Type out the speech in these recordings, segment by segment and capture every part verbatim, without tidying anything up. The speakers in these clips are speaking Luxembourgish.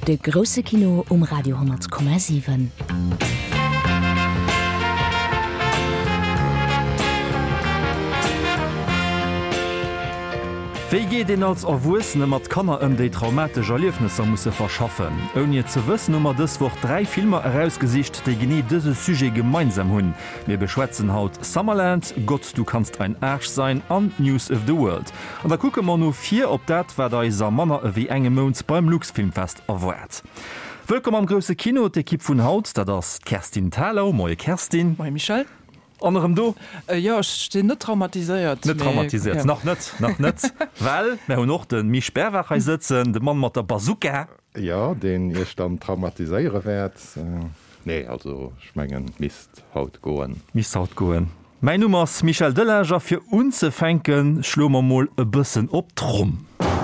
De grosse Kino um Radio hundert Komma sieben. Wéi ge den als awussen mat Kanner ëm déi traumatische Erliefnisse musssse verschaffen. Oun je ze wëssen ummer dës woch drei Filmer herausgesicht, déi genie dëse Suje gemeinsam hunn. Wir beschwätzen haut Summerland, Gott du kannst ein Arsch sein an News of the World. An der kucke man no vier op dat war der iser Manner ewéi engem Mous beim Luxfilmfest erwert. Wëkom am grosse Kino d'Ekipp vun Haut, dat ass Kerstin Talau, Moie Kerstin. Moi Michel. Anderem do äh, ja ste net traumatisiert net traumatisiert ja. noch net noch net weil me hun noch den mi Sperrwacher sitzen de Mann mat der Bazooka ja den ihr dann traumatiseiere wert äh, nee also schmengen mist haut goen mis haut goen mein Nummers Michel Delager fir unzefänken schlummermoll e bëssen op Trom.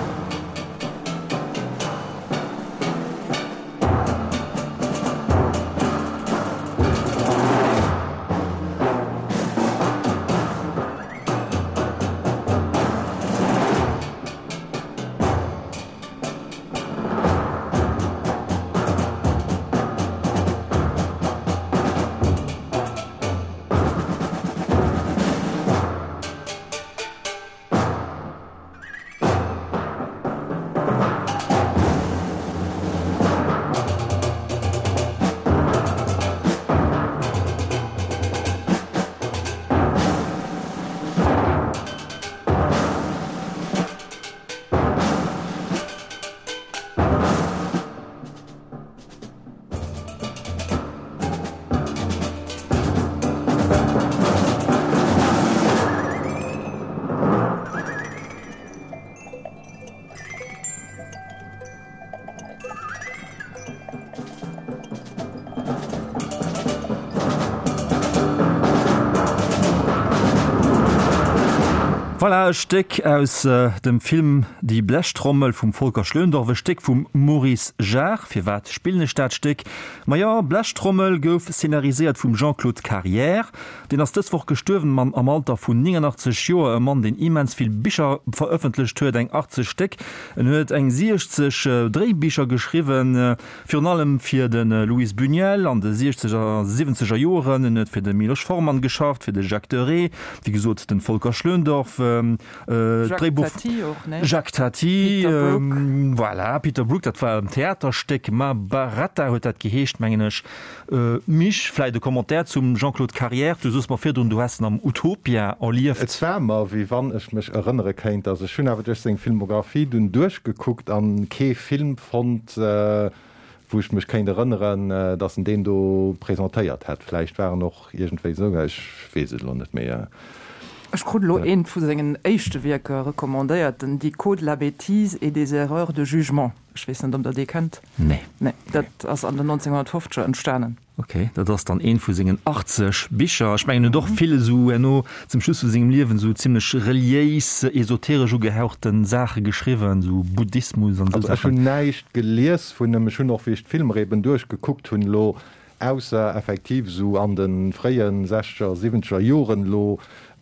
Voilà, Steck aus äh, dem Film Die Blechtrommel vum Volker Schlöndorf, Steck vum Maurice Jarre, fir wat Spillnestadtsteck. Ma ja, Blechtrommel gouf szenarisiert vum Jean-Claude Carrière, den ass dëswoch gestøwen man am Alter vun neunundachtzig Joer e Mann den immens viel Bicher veröffentlicht huet eng achtzig Steck, en huet eng sechzig äh, Drehbicher geschriwen, äh, fir allem fir den äh, Louis Buñuel an de sechziger siebziger Joren, en huet fir den Miloš Forman geschafft, fir de Jacques Deray, wie gesot den Volker Schlöndorf, äh, Äh, Jacques Tati auch, ne? Jacques Tati Peter ähm, voilà, Peter Brook, dat war ein Theatersteck ma Barata huet dat geheescht mengenech äh, mich vielleicht de Kommentar zum Jean-Claude Carrière du sost mal fir du hast am Utopia erlieft. Et wärmer wie wann ich mich erinnere kennt also schön habe Filmografie du durchgeguckt an Ke Film von äh, wo ich mich kein erinnern äh, dass in den du präsentiert hat vielleicht waren noch irgendwie sogar ich wese nicht mehr. Ich konnte nur ein von seinen ersten Werken rekommandiert, die Code la Bêtise et des Erreurs de Jugement. Ich weiß nicht, ob ihr die kennt. Nee. Nee, das ist an den neunzehnhundertfünfziger entstanden. Okay, das ist dann ein von seinen achtzig Bücher. Ich meine, mhm. doch viele so, ja, no, zum Schluss von seinem Leben so ziemlich religiös, esoterisch gehauchten Sachen geschrieben, so Buddhismus und so. Also, ich habe nicht gelesen, von dem schon noch wie ich Filmreben durchgeguckt habe, lo, außer effektiv so an den freien sechziger, siebziger Jahren, lo,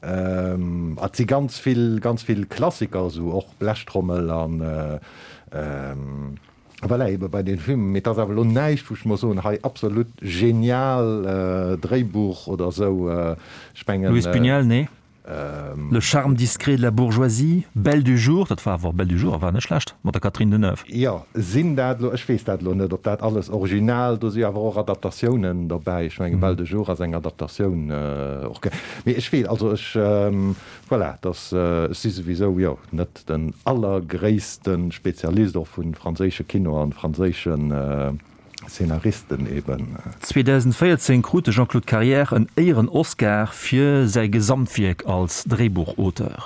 Ähm, hat sie ganz viel ganz viel Klassiker so auch Blechtrommel an äh, ähm, voilà, bei den Filmen mit das nicht so absolut genial äh, Drehbuch oder so äh, spengen, Louis Buñuel, äh, nee. Ähm, Le charme discret de la bourgeoisie, Belle du jour, dat war war Belle du jour war net schlecht, mat der Catherine Deneuve. Ja, sinn dat ich weiß dat lo net, ob dat alles original, do sie awer auch Adaptationen dabei. Ich mein, mhm. Belle du jour as eng Adaptation äh, okay. Ich will also ich ähm, voilà, das äh, si sowieso ja net den allergréisten Spezialist vun franzésche Kino an franzéschen äh, Szenaristen eben. zweitausendvierzehn krute Jean-Claude Carrière en eieren Oscar fir sei Gesamtwirk als Drehbuchauteur.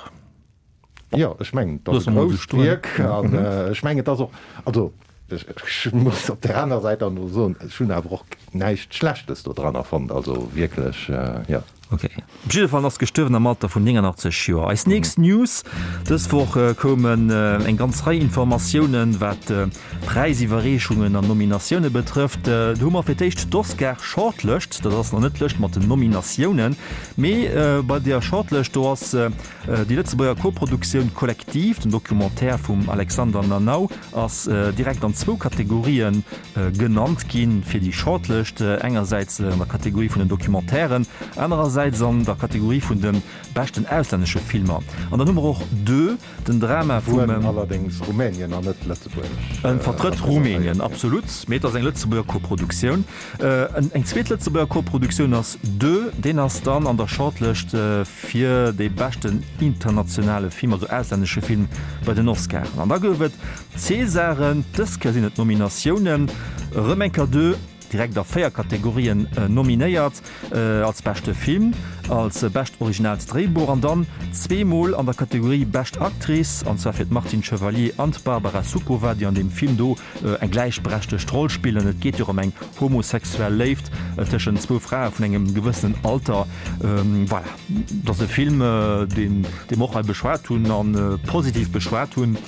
Ja, ich mein, das das Wirk, und, äh, ich mein, das auch, also ich, ich muss auf der anderen Seite nur so schon einfach auch nicht Schlechtes da dran erfand, also wirklich, äh, ja. Okay. Fall ass gestøwen am Alter vun achtzig Joer. Als nächst News dëswoch äh, kommen äh, eng ganz rei Informationoen wat äh, Preisiwwerreechungen an Nominationune betrifft. Äh, Hummer firtéicht d'Oscar shortlecht, dat ass noch net lecht mat den Nominationoen. méi äh, bei der Shortlecht do ass äh, die Lützeburger Koproduktionun kollektiv, den Dokumentär vum Alexander Nanau ass äh, direkt an zwo Kategorien äh, genannt ginn fir die Shortlecht äh, engerseits äh, der Kategorie vun den Dokumentären, andererseits an der Kategorie vun den besten ausländsche Filmer. An der Nummer auch deux den Drama vu allerdings Rumänien an net Lützeburg. Ein vertritt Rumänien absolut Met eng Lützeburger Koproduktion. Äh, eng zweet Lützeburger Koproduktion ass deux, den ass dann an der Shortlecht äh, fir de besten internationale Film also ausländsche Film bei den Oscars. An da gowet Cäsaren des Kasinet Nominationen Remenker deux direkt der vier Kategorien äh, nominiert äh, als beste Film, als äh, best originals Drehbuch an dann zweimal an der Kategorie Best Actrice, und zwar für Martin Chevalier und Barbara Sukowa, die an dem Film do äh, ein gleichberechtigte Rolle spielen. Es geht um ein homosexuell lebt äh, zwischen zwei Frauen von einem gewissen Alter. Ähm, voilà. Das ist ein Film, äh, den dem auch beschwert tun und äh, positiv beschwert tun.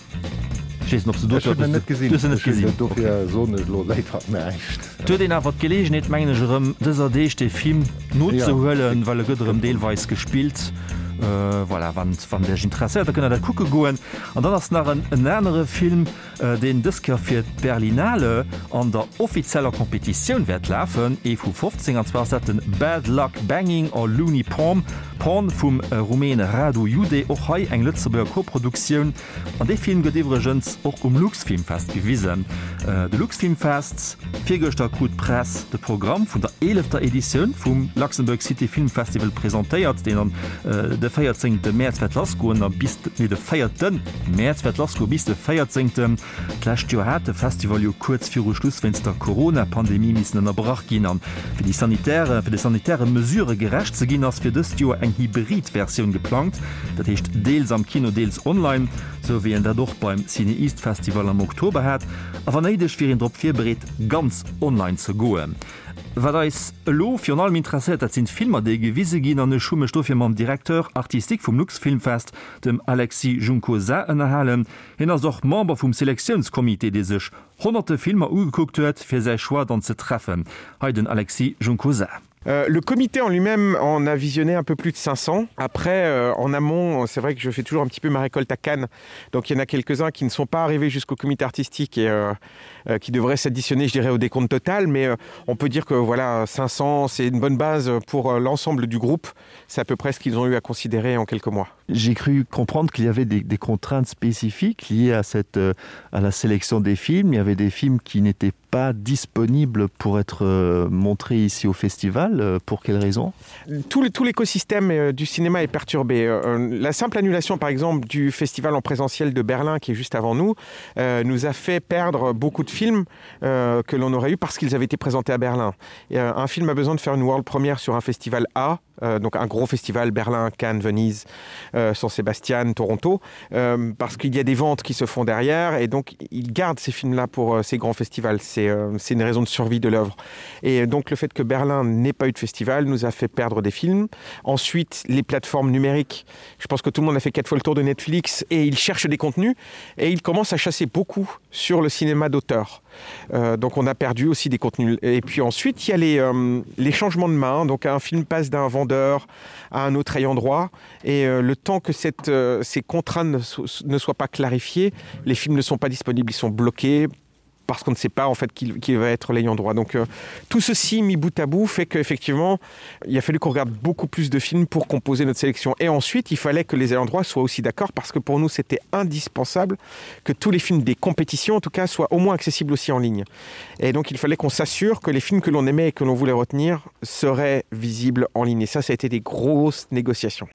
Du den awer gelegen net menggerem dëser Deeg de Film not ze hëllen, weil er gëtterem Deelweis gespielt. Äh, voilà, wann, wann der interessiert, da kann er der Kucke goen. Und dann ass nach en enere Film äh, den Disker fir d Berlinale an der offizieller Kompetition werd lafen e vu fünfzehn an zwar den Bad Luck Banging or Looney Palm Porn vum äh, Rumäne Radu Jude och hai eng Lützeburger Koproduktionun an de Film gedevregens och um Luxfilmfest gewiesen. Äh, de Luxfilmfest Vigerster gut Press de Programm vun der elfter Edition vum Luxemburg City Film Festival präsentéiert, den an äh, de feiertzingte März Lasko bis de feierten März Lasko bis de feiertzingten Clash hatte Festival jo kurz vir Schluss wenns der Corona-Pandemie missen erbrach gin an fir die sanitäre fir de sanitäre mesure gerecht ze gin ass fir dës Jo eng Hybridversion geplant, dat hecht Deels am Kino Deels online, so wie en dadurch beim Cine East Festival am Oktober hat, awer neidech fir en Dr vier berät ganz online ze goen. Wat da is lo fir allem interessiert, dat sind Filmer de gewisse gin an de Schumestofffir mam Direktor Artistik vum Luxfilmfest dem Alexis Junkosa ënnerhalen, hinnner soch Member vum Selektionskomitee de sech hunderte Filmer ugekuckt huet fir sei Schwar dann ze treffen. Heiden Alexis Junkosa. Euh, le comité en lui-même en a visionné un peu plus de cinq cents. Après, euh, en amont, c'est vrai que je fais toujours un petit peu ma récolte à Cannes. Donc il y en a quelques-uns qui ne sont pas arrivés jusqu'au comité artistique et euh, euh, qui devraient s'additionner, je dirais, au décompte total. Mais euh, on peut dire que voilà, cinq cents, c'est une bonne base pour euh, l'ensemble du groupe. C'est à peu près ce qu'ils ont eu à considérer en quelques mois. J'ai cru comprendre qu'il y avait des, des contraintes spécifiques liées à, cette, euh, à la sélection des films. Il y avait des films qui n'étaient pas disponibles pour être euh, montrés ici au festival. Pour quelles raisons? Tout, tout l'écosystème euh, du cinéma est perturbé. Euh, la simple annulation, par exemple, du festival en présentiel de Berlin, qui est juste avant nous, euh, nous a fait perdre beaucoup de films euh, que l'on aurait eu parce qu'ils avaient été présentés à Berlin. Et, euh, un film a besoin de faire une world première sur un festival A, euh, donc un gros festival, Berlin, Cannes, Venise, euh, San Sébastien, Toronto, euh, parce qu'il y a des ventes qui se font derrière, et donc ils gardent ces films-là pour euh, ces grands festivals. C'est euh, c'est une raison de survie de l'œuvre. Et donc le fait que Berlin n'ait pas eu de festival nous a fait perdre des films. Ensuite, les plateformes numériques. Je pense que tout le monde a fait quatre fois le tour de Netflix et ils cherchent des contenus et ils commencent à chasser beaucoup sur le cinéma d'auteur. Euh, donc on a perdu aussi des contenus. Et puis ensuite, il y a les, euh, les changements de main. Donc un film passe d'un vendeur à un autre ayant droit et euh, le temps que cette, euh, ces contraintes ne, so ne soient pas clarifiées, les films ne sont pas disponibles, ils sont bloqués parce qu'on ne sait pas en fait qui, qui va être l'ayant droit. Donc euh, tout ceci mis bout à bout fait qu'effectivement il a fallu qu'on regarde beaucoup plus de films pour composer notre sélection. Et ensuite il fallait que les ayants droit soient aussi d'accord parce que pour nous c'était indispensable que tous les films des compétitions en tout cas soient au moins accessibles aussi en ligne. Et donc il fallait qu'on s'assure que les films que l'on aimait et que l'on voulait retenir seraient visibles en ligne. Et ça, ça a été des grosses négociations.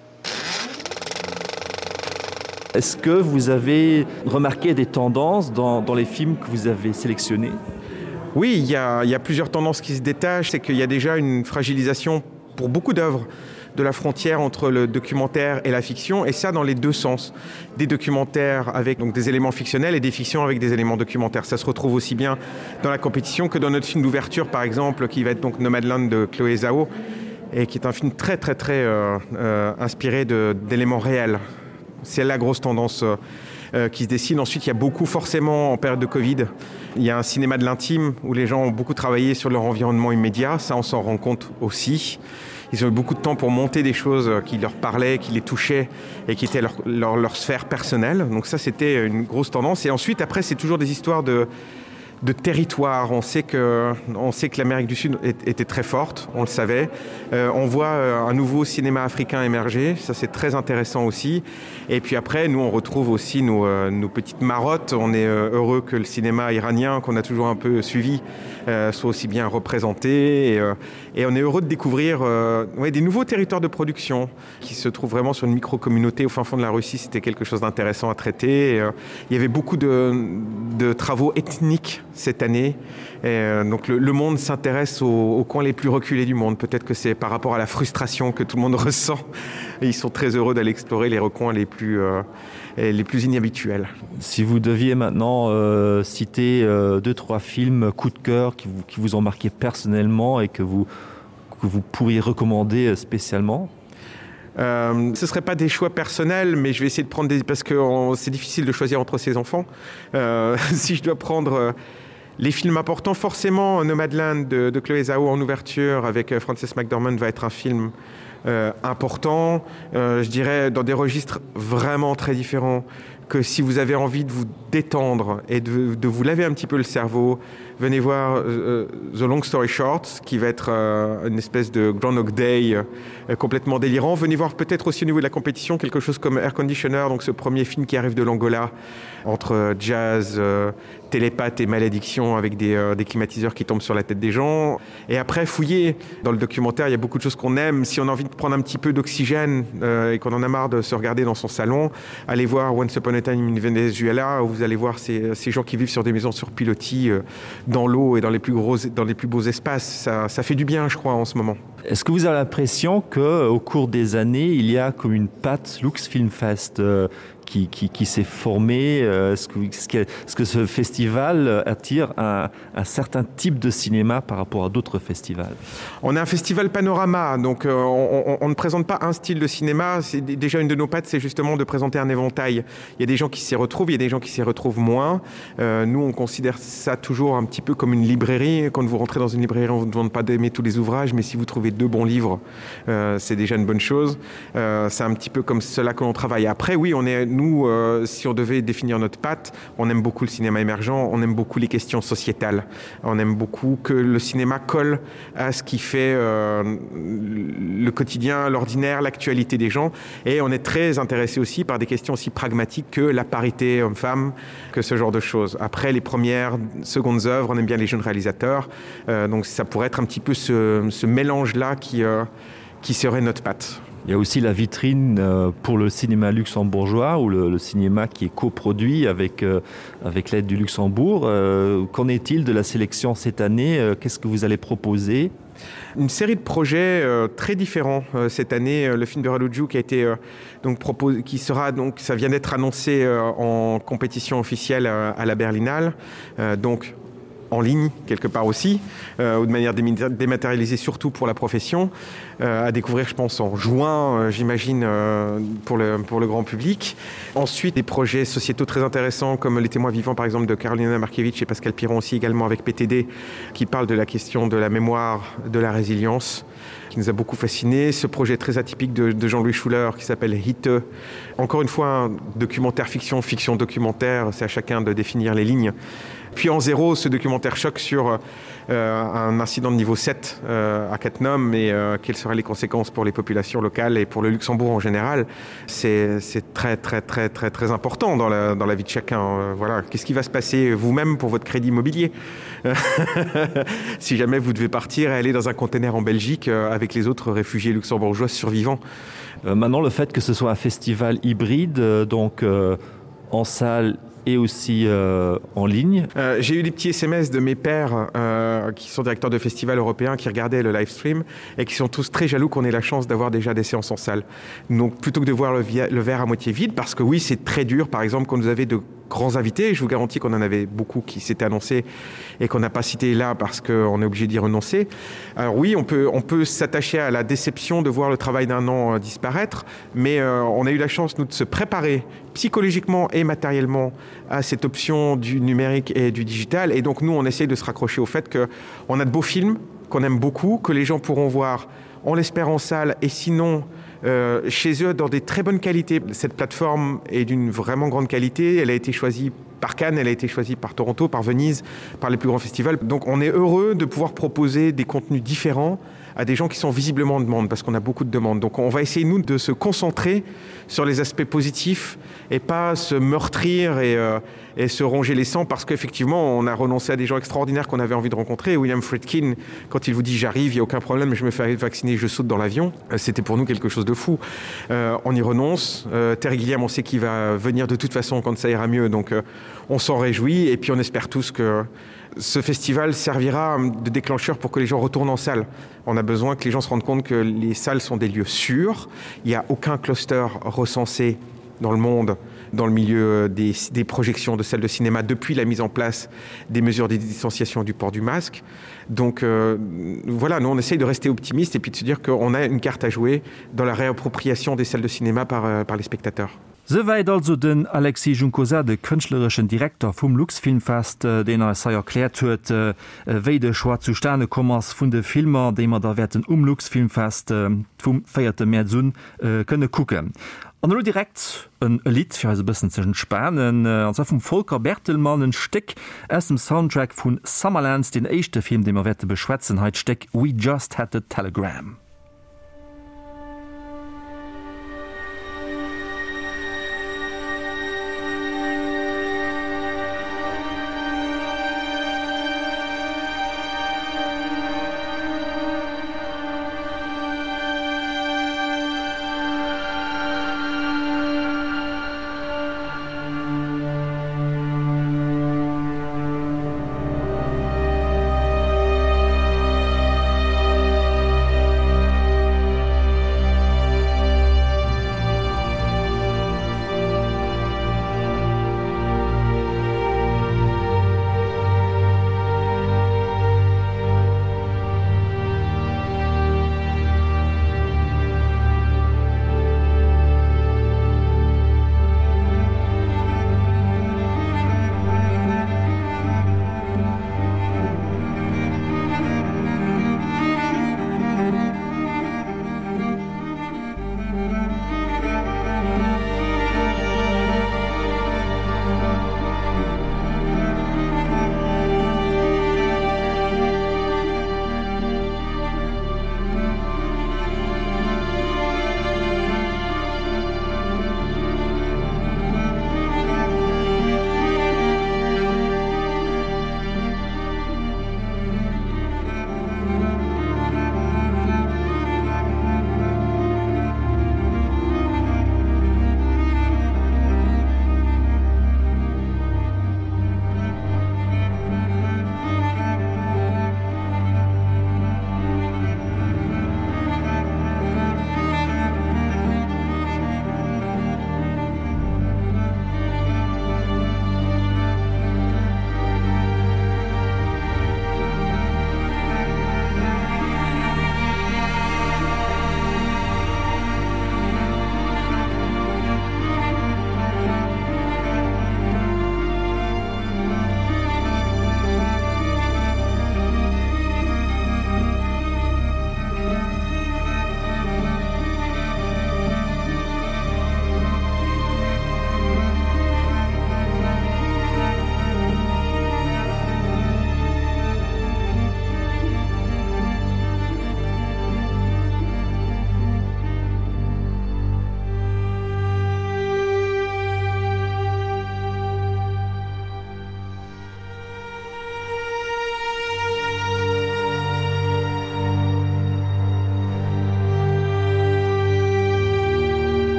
Est-ce que vous avez remarqué des tendances dans, dans les films que vous avez sélectionnés? Oui, il y a, il y a plusieurs tendances qui se détachent. C'est qu'il y a déjà une fragilisation pour beaucoup d'œuvres de la frontière entre le documentaire et la fiction, et ça dans les deux sens. Des documentaires avec donc, des éléments fictionnels et des fictions avec des éléments documentaires. Ça se retrouve aussi bien dans la compétition que dans notre film d'ouverture, par exemple, qui va être donc Nomadland de Chloé Zhao, et qui est un film très très très euh, euh, inspiré de, d'éléments réels. C'est la grosse tendance euh, qui se dessine. Ensuite, il y a beaucoup forcément en période de Covid. Il y a un cinéma de l'intime où les gens ont beaucoup travaillé sur leur environnement immédiat. Ça, on s'en rend compte aussi. Ils ont eu beaucoup de temps pour monter des choses qui leur parlaient, qui les touchaient et qui étaient leur, leur, leur sphère personnelle. Donc ça, c'était une grosse tendance. Et ensuite, après, c'est toujours des histoires de, de territoire. On sait que, on sait que l'Amérique du Sud était très forte, on le savait. Euh, on voit un nouveau cinéma africain émerger. Ça, c'est très intéressant aussi. Et puis après, nous, on retrouve aussi nos, euh, nos petites marottes. On est euh, heureux que le cinéma iranien, qu'on a toujours un peu suivi, euh, soit aussi bien représenté. Et, euh, et on est heureux de découvrir euh, ouais, des nouveaux territoires de production qui se trouvent vraiment sur une micro-communauté au fin fond de la Russie. C'était quelque chose d'intéressant à traiter. Et, euh, il y avait beaucoup de, de travaux ethniques cette année. Et, euh, donc le, le monde s'intéresse aux, aux coins les plus reculés du monde. Peut-être que c'est par rapport à la frustration que tout le monde ressent. Et ils sont très heureux d'aller explorer les recoins les plus, euh, les plus inhabituels. Si vous deviez maintenant euh, citer euh, deux, trois films coup de cœur qui vous, qui vous ont marqué personnellement et que vous, que vous pourriez recommander spécialement? Euh, ce ne serait pas des choix personnels, mais je vais essayer de prendre des... parce que on, c'est difficile de choisir entre ses enfants. Euh, si je dois prendre euh, les films importants, forcément Nomadland de, de Chloé Zhao en ouverture avec euh, Frances McDormand va être un film euh, important. Euh, je dirais dans des registres vraiment très différents, que si vous avez envie de vous détendre et de, de vous laver un petit peu le cerveau, venez voir euh, The Long Story Short, qui va être euh, une espèce de Groundhog Day euh, complètement délirant. Venez voir peut-être aussi au niveau de la compétition quelque chose comme Air Conditioner, donc ce premier film qui arrive de l'Angola, entre jazz, euh, télépathe et malédiction, avec des, euh, des climatiseurs qui tombent sur la tête des gens. Et après, fouillez dans le documentaire, il y a beaucoup de choses qu'on aime. Si on a envie de prendre un petit peu d'oxygène euh, et qu'on en a marre de se regarder dans son salon, allez voir Once Upon a Time in Venezuela, où vous allez voir ces, ces gens qui vivent sur des maisons sur pilotis, euh, dans l'eau et dans les plus gros, dans les plus beaux espaces. Ça, ça fait du bien, je crois, en ce moment. Est-ce que vous avez l'impression qu'au cours des années, il y a comme une patte Lux Film Fest euh, qui, qui, qui s'est formée? Est-ce que, est-ce que, est-ce que ce festival attire un, un certain type de cinéma par rapport à d'autres festivals? On a un festival panorama, donc euh, on, on, on ne présente pas un style de cinéma. C'est déjà une de nos pattes, c'est justement de présenter un éventail. Il y a des gens qui s'y retrouvent, il y a des gens qui s'y retrouvent moins. Euh, nous, on considère ça toujours un petit peu comme une librairie. Quand vous rentrez dans une librairie, on ne vous demande pas d'aimer tous les ouvrages, mais si vous trouvez deux bons livres, euh, c'est déjà une bonne chose. Euh, c'est un petit peu comme cela que l'on travaille. Après, oui, on est, nous, euh, si on devait définir notre patte, on aime beaucoup le cinéma émergent, on aime beaucoup les questions sociétales. On aime beaucoup que le cinéma colle à ce qui fait euh, le quotidien, l'ordinaire, l'actualité des gens. Et on est très intéressé aussi par des questions aussi pragmatiques que la parité homme-femme, que ce genre de choses. Après, les premières, secondes œuvres, on aime bien les jeunes réalisateurs. Euh, donc ça pourrait être un petit peu ce, ce mélange-là qui, euh, qui serait notre patte. Il y a aussi la vitrine euh, pour le cinéma luxembourgeois, ou le, le cinéma qui est coproduit avec, euh, avec l'aide du Luxembourg. Euh, qu'en est-il de la sélection cette année? euh, Qu'est-ce que vous allez proposer? Une série de projets euh, très différents euh, cette année. Euh, le film de Raluju qui a été euh, donc proposé, qui sera donc ça vient d'être annoncé euh, en compétition officielle euh, à la Berlinale. Euh, donc en ligne quelque part aussi, euh, ou de manière dématérialisée surtout pour la profession, euh, à découvrir je pense en juin, euh, j'imagine, euh, pour, le, pour le grand public. Ensuite des projets sociétaux très intéressants comme Les témoins vivants par exemple de Karolina Markiewicz et Pascal Piron aussi également avec P T D qui parle de la question de la mémoire, de la résilience, qui nous a beaucoup fasciné. Ce projet très atypique de, de Jean-Louis Schuller qui s'appelle Hitte. Encore une fois un documentaire fiction, fiction documentaire, c'est à chacun de définir les lignes. Puis en zéro, ce documentaire choc sur euh, un incident de niveau sept euh, à Cattenom et euh, quelles seraient les conséquences pour les populations locales et pour le Luxembourg en général. C'est, c'est très, très, très, très, très important dans la, dans la vie de chacun. Euh, voilà. Qu'est-ce qui va se passer vous-même pour votre crédit immobilier si jamais vous devez partir et aller dans un container en Belgique euh, avec les autres réfugiés luxembourgeois survivants? euh, Maintenant, le fait que ce soit un festival hybride, euh, donc euh, en salle et aussi euh, en ligne. Euh, j'ai eu des petits S M S de mes pairs euh, qui sont directeurs de festivals européens qui regardaient le live stream et qui sont tous très jaloux qu'on ait la chance d'avoir déjà des séances en salle. Donc plutôt que de voir le, via- le verre à moitié vide, parce que oui, c'est très dur, par exemple, quand vous avez de grands invités. Je vous garantis qu'on en avait beaucoup qui s'étaient annoncés et qu'on n'a pas cité là parce qu'on est obligé d'y renoncer. Alors oui, on peut, on peut s'attacher à la déception de voir le travail d'un an euh, disparaître, mais euh, on a eu la chance, nous, de se préparer psychologiquement et matériellement à cette option du numérique et du digital. Et donc nous, on essaye de se raccrocher au fait qu'on a de beaux films, qu'on aime beaucoup, que les gens pourront voir, on l'espère, en salle, et sinon euh, chez eux dans des très bonnes qualités. Cette plateforme est d'une vraiment grande qualité. Elle a été choisie par Cannes, elle a été choisie par Toronto, par Venise, par les plus grands festivals. Donc on est heureux de pouvoir proposer des contenus différents à des gens qui sont visiblement en demande, parce qu'on a beaucoup de demandes. Donc on va essayer, nous, de se concentrer sur les aspects positifs et pas se meurtrir et, euh, et se ronger les sangs, parce qu'effectivement, on a renoncé à des gens extraordinaires qu'on avait envie de rencontrer. William Friedkin, quand il vous dit « j'arrive, il n'y a aucun problème, je me fais vacciner, je saute dans l'avion », c'était pour nous quelque chose de fou. Euh, on y renonce. Euh, Terry Gilliam, on sait qu'il va venir de toute façon quand ça ira mieux, donc euh, on s'en réjouit, et puis on espère tous que ce festival servira de déclencheur pour que les gens retournent en salle. On a besoin que les gens se rendent compte que les salles sont des lieux sûrs. Il n'y a aucun cluster recensé dans le monde, dans le milieu des, des projections de salles de cinéma, depuis la mise en place des mesures de distanciation du port du masque. Donc euh, voilà, nous on essaye de rester optimistes et puis de se dire qu'on a une carte à jouer dans la réappropriation des salles de cinéma par, euh, par les spectateurs. Soweit also den Alexis Junkosa, de künstlerischen Direktor vum Luxfilmfest, den er sei erklärt huet, wéi de Schwar zu Sterne kommers vun de Filmer, de er da werden um Luxfilmfest vum feierte Mäzun könne kucken. An nur direkt een Lied fir se bisssen zeschen Spanen an vum Volker Bertelmann en Stick ass dem Soundtrack vun Summerlands, den eischchte Film, dem er wette beschwätzenheit steck We Just Had a Telegram.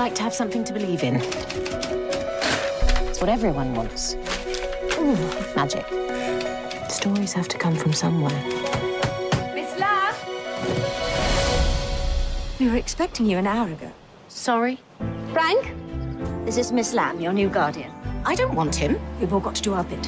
like to have something to believe in. It's what everyone wants. Ooh, magic. Stories have to come from somewhere. Miss Lamb? We were expecting you an hour ago. Sorry? Frank? This is Miss Lamb, your new guardian. I don't want him. We've all got to do our bit.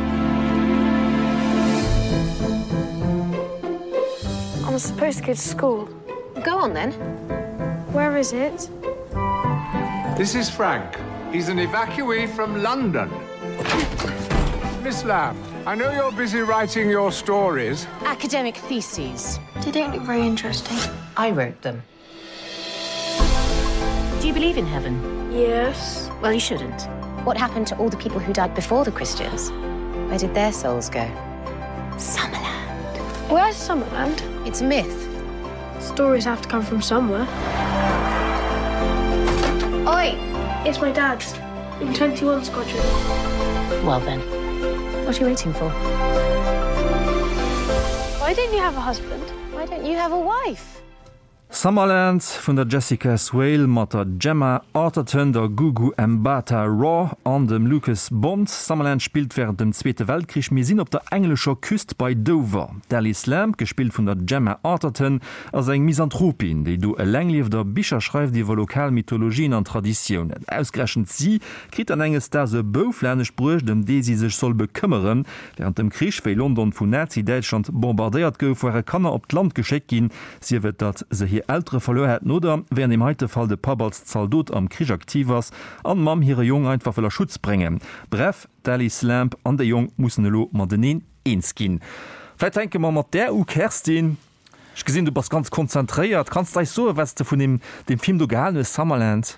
I'm supposed to go to school. Go on, then. Where is it? This is Frank. He's an evacuee from London. Miss Lamb, I know you're busy writing your stories. Academic theses. They don't look very interesting. I wrote them. Do you believe in heaven? Yes. Well, you shouldn't. What happened to all the people who died before the Christians? Where did their souls go? Summerland. Where's Summerland? It's a myth. Stories have to come from somewhere. Oi! It's my dad's. In twenty-one Squadron. Well then, what are you waiting for? Why don't you have a husband? Why don't you have a wife? Summerland vun der Jessica Swale mat der Gemma Arterton der Gugu Mbata Raw an dem Lucas Bond. Summerland spielt während dem Zweite Weltkrieg mesinn op der englischer Küst bei Dover. Dallas Lamb, gespielt vun der Gemma Arterton, as eng Misanthropin, déi du e länglief der Bicher schreift iwwer Lokalmythologien an Traditionen. Ausgerechnet sie krit an enges da se bouflänech Bruch dem dé sie sech soll bekümmeren, während dem Krieg wéi London vun Nazi-Deutschland bombardiert gouf, wo er Kanner op d Land geschickt gin, sie wird dat se hier ältere verloren hat oder während im heute Fall de Papa als Zaldot am Krieg aktiv was an Mam ihre Jung einfach voller Schutz bringen. Bref, Dallas Lamb an der Jung muss lo Madenin inskin. Vielleicht denke man mat der U Kerstin. Ich gesehen, du bist ganz konzentriert. Kannst du so was du von dem dem Film du gehalten ist Summerland?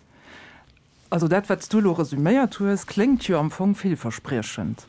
Also dat wat du resümiert tues klingt ja am Anfang vielversprechend.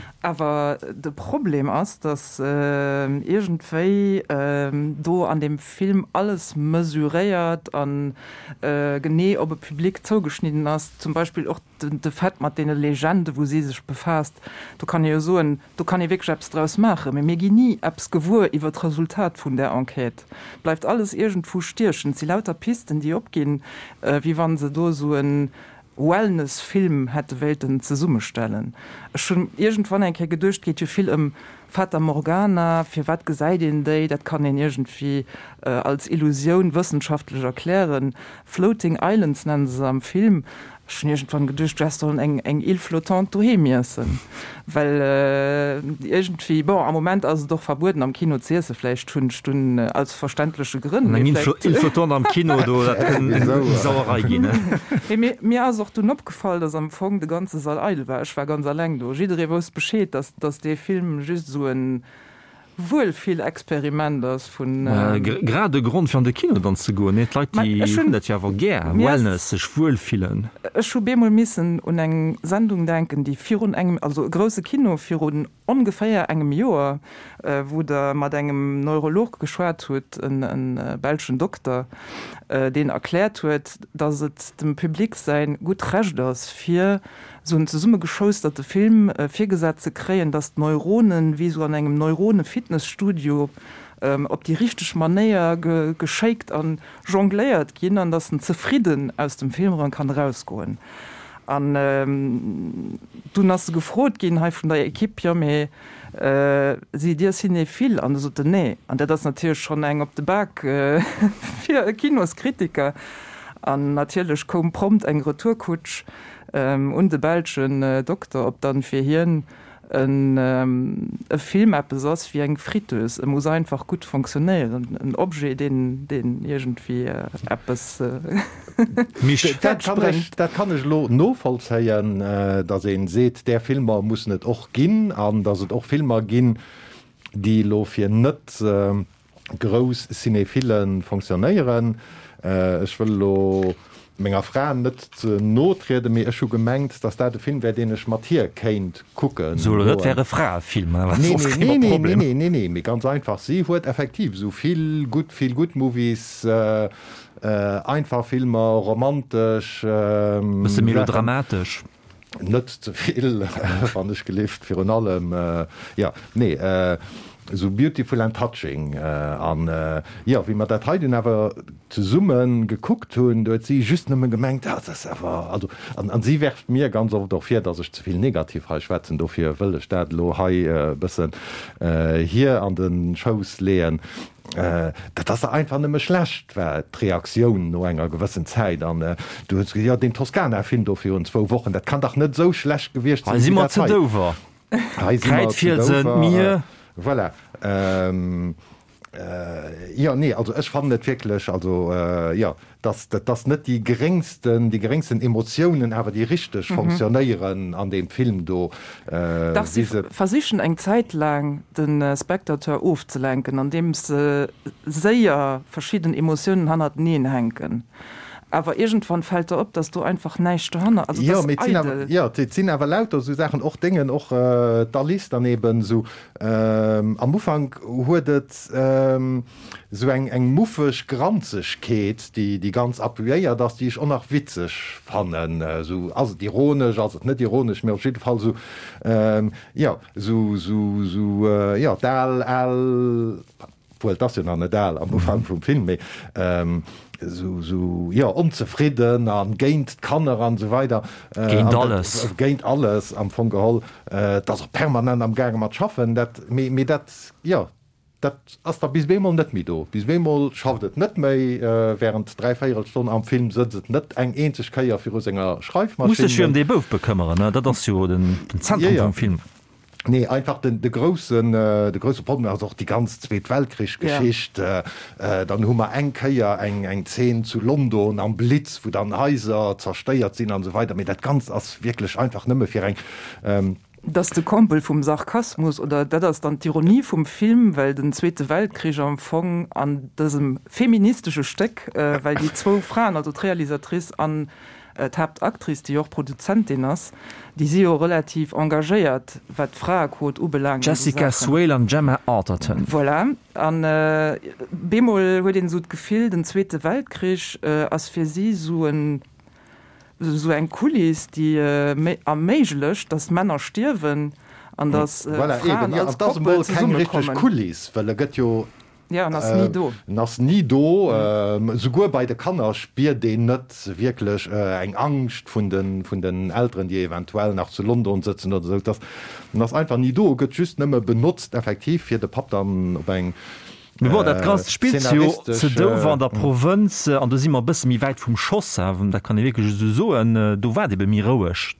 Aber de Problem ist, dass äh, irgendwie äh, do an dem Film alles mesuriert an äh, gene ob Publikum zugeschnitten hast, zum Beispiel auch de, de Fett mit den Legende, wo sie sich befasst. Du kann ja so ein, du kann ja wirklich etwas draus machen. Mir mir nie abs gewur über das Resultat von der Enquete. Bleibt alles irgendwo stirchen. Sie lauter Pisten, die abgehen, äh, wie wann sie do so ein Wellness-Film hätte Welten zu Summe stellen. Schon irgendwann ein gedurcht geht ja viel um Fata Morgana, für was gesagt in Day, das kann ihn irgendwie äh, als Illusion wissenschaftlich erklären. Floating Islands nennen sie am Film. Schon irgendwann gedurcht, dass du eng eng Ile flottante durchmissen. Weil äh, irgendwie, boah, am Moment also doch verboten am Kino C S vielleicht schon Stunden äh, als verständliche Gründe. Eng Ile flottante am Kino, du, das kann Sauerei gehen. Mir, mir ist auch du abgefallen, dass am Anfang der ganze Saal eitel war. Ich war ganz allein da. Jeder wusste Bescheid, dass, dass der Film just so ein wohl viel Experiment ist von äh, ähm, gerade Grund für de Kino dann zu go net Leute die ja wellness sich wohl vielen Schubemol missen und eng Sendung denken die vier engem also große Kino für ungefähr engem Joer äh, wo der mat engem Neurolog geschwert huet en en äh, belschen Doktor äh, den erklärt huet dass het dem Publikum sein gut recht das vier so ein Summe geschosterte Film äh, vier Gesetze kreen, dass Neuronen wie so an einem Neurone-Fitnessstudio ähm, ob die richtig Manier ge geschickt an jongliert gehen, an das ein zufrieden aus dem Filmraum kann rausgehen. An ähm, du hast gefroht gehen halt von der Equipe ja mehr äh, sie dir sind viel an so nee an der das natürlich schon eng op de Back äh, für Kinoskritiker an natürlich kom prompt eng Retourkutsch ähm, und de belschen äh, Doktor ob dann fir hirn ein ähm, Filmapp besass wie eng fritös er muss einfach gut funktionieren ein Obje den den irgendwie äh, Apps äh, dat kann ich, dat kann ich nofallzeien äh, da se seht der Filmer muss net och ginn an dass het auch Filmer ginn die lo fir net äh, groß cinephilen funktionieren äh, ich will lo Menger Fra net notrede mir schon gemengt, dass da der Film wer den Mattier kennt gucken so, wäre Frau Film nee, nee, nee, nee, nee, nee, nee, nee. ganz einfach sie huet effektiv so viel gut viel gut Movies äh, äh, einfach Filme romantisch äh, melodramatisch net zu viel fand ich gelieft für allem äh, ja nee äh, so beautiful and touching äh, an äh, ja wie man dat heute aber zu summen geguckt hun dort sie just gemengt ah, das aber also an, an sie werft mir ganz oft dafür dass ich zu viel negativ schwätzen dafür will staat lo äh, bisschen äh, hier an den Shows lehen äh, das einfach nimmer schlecht war Reaktion nur enger gewissen Zeit an äh, du hast ja den Toskana erfind für uns zwei Wochen das kann doch nicht so schlecht gewesen mir voilà. ähm, äh, ja nee also es fand net wirklich also äh, ja dass das, das nicht die geringsten die geringsten Emotionen aber die richtig mhm. funktionieren an dem Film do äh, diese versichern eng Zeit lang den äh, Spektateur aufzulenken an dem sie sehr verschiedene Emotionen han nähen henken. Aber irgendwann fällt er op, dass du einfach nicht hanne ja, ja, sind aber lauter so Sachen auch Dinge auch äh, da liest daneben so ähm, am Anfang wurdet ähm, so eng eng muffig granzig geht die die ganz abwehr dass die ich auch noch witzig fanden äh, so also ironisch also nicht ironisch mehr auf jeden Fall so ähm, ja so so so äh, ja da das ja nicht da am Anfang vom Film mehr, ähm, so, so ja unzufrieden an geint kann er an so weiter äh, alles geint alles am von Gehol äh, das er permanent am Gang mal schaffen dat mir dat ja dat as da bis wemol net mit do bis wemol schafft net méi äh, während drei vier Stunden am Film sitzt net eng enzig Keier für Sänger Schreibmaschine de bekommen dat das ja den, den Zentrum ja, ja. vom Film. Nee, einfach den de großen äh, de große Problem also auch die ganz Zweite Weltkrieggeschichte ja. äh, dann hummer engkeier eng eng zehn zu London am Blitz wo dann Häuser zersteiert sind und so weiter mit dat ganz as wirklich einfach nimme für eng ähm, dass de Kompel vom Sarkasmus oder dat das dann Ironie vom Film, weil den Zweite Weltkrieg am Fong an diesem feministische Steck äh, weil die zwei Frauen also Realisatrice an äh, Hauptaktrice, die auch Produzentin ist, die sie auch relativ engagiert, was Fragecode ubelangt. Jessica Swale und Gemma Arterton. Voilà. An äh, Bemol wurde den so gefühlt, den Zweite Weltkrieg äh, als für sie so ein so ein Kulis, die äh, me, am Meich löscht, dass Männer stirven an das äh, voilà, Frauen eben, ja, als das kein richtig Kulis, weil er geht ja Ja, nas äh, nie do. Nas nie do mhm. äh, sogur bei de Kanner spier de net wirklich äh, eng Angst vun den, den Älteren, die eventuell nach zu London sitzen oder so. Das, das einfach nie do get just nëmme benutzt effektiv fir de Pap dann op eng war dat ganz Spezio ze do an der Provinz an du si immer bis mi weit vum Schoss haben, da kann wirklich so en du war de be mir rouech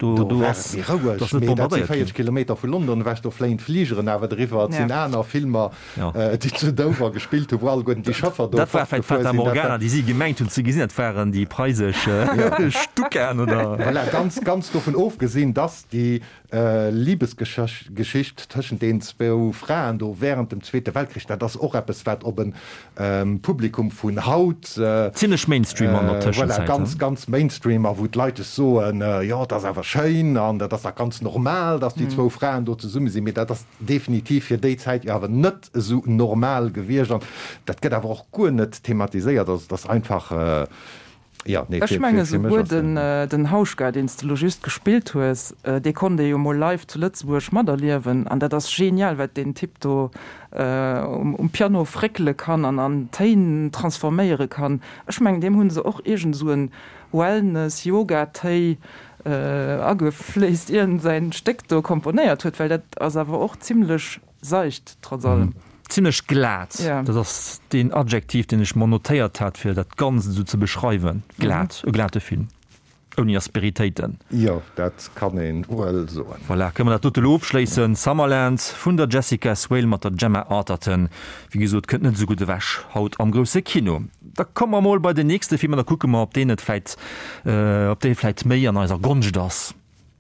Kilometer vu London wächt der Fleint Fliegeren awer drwer aner Filmer die zu dower gespielt wo gon die Schaffer Morgan die sie gemeint hun ze gesinnet waren die preiseg Stucken oder ganz ganz davon aufgesehen, dass die äh, Liebesgeschicht tschen den zwei Frauen do während dem Zweite Weltkrieg das auch etwas wert op ein ähm, Publikum vun Haut äh, ziemlich Mainstream an der äh, voilà, ganz ganz Mainstream wo Leute so äh, ja das einfach schön an das er ganz normal, dass die mm. zwei Frauen dort summe sind mit das definitiv für die Zeit ja aber net so normal gewesen dat geht aber auch gut net thematisiert dass das einfach äh, ja, nee, ich meine so gut den, äh, den Hausgar den du Logist gespielt hast äh, der konnte ja mal live zu Lützburg Schmader leben an der das genial weil den Tipp do, äh, um, um Piano freckle kann an an Teinen transformieren kann ich meine dem hun sie auch irgend so ein Wellness Yoga Tei äh, angefließt ihren sein Steckdo komponiert wird weil das also aber auch ziemlich seicht trotz allem mhm. ziemlich glatt ja. Das den Adjektiv den ich monotéiert hat für dat ganze so zu beschreiben glatt mhm. glatte Film ohne Asperitäten ja dat kann well so voilà, können wir total aufschließen Summerland von der Jessica Swale mit der Gemma Arterton wie gesagt könnte nicht so gute Wäsch haut am große Kino da kommen wir mal bei den nächsten Filmen da gucken wir ob den vielleicht äh, ob der vielleicht mehr an einer Gunsch das